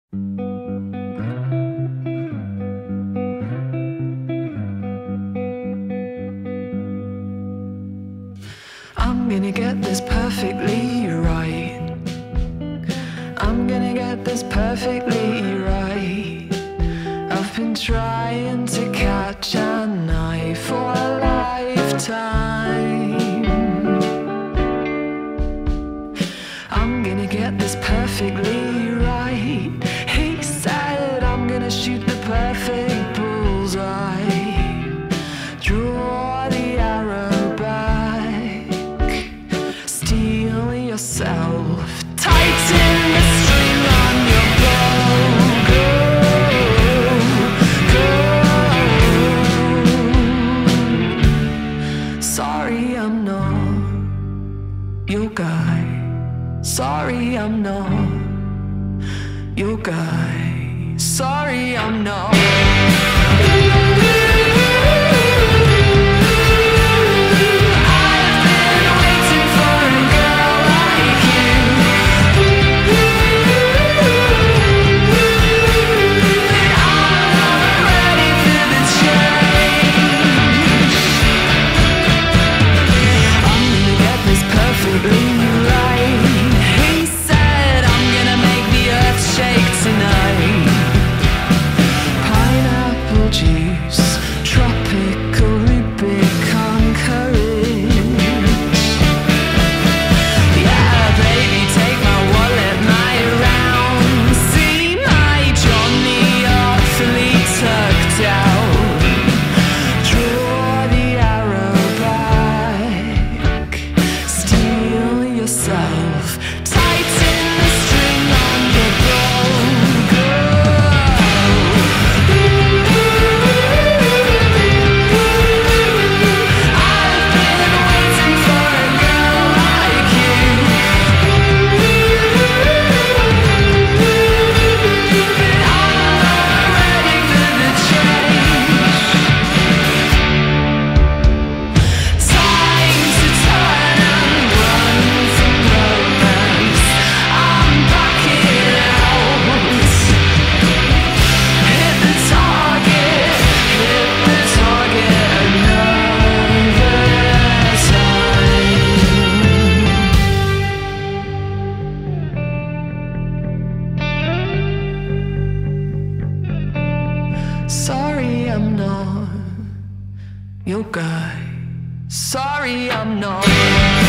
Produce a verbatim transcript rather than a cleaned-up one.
I'm gonna get this perfectly right. I'm gonna get this perfectly right. I've been trying to catch an eye for a lifetime. I'm gonna get this perfectly right. He said I'm gonna shoot the perfect bullseye. Draw the arrow back. Steal yourself. Tighten the string on your bow. Go, go. Sorry, I'm not your guy. Sorry, I'm not your guy. Sorry, I'm not. Sorry, I'm not your guy. Sorry, I'm not.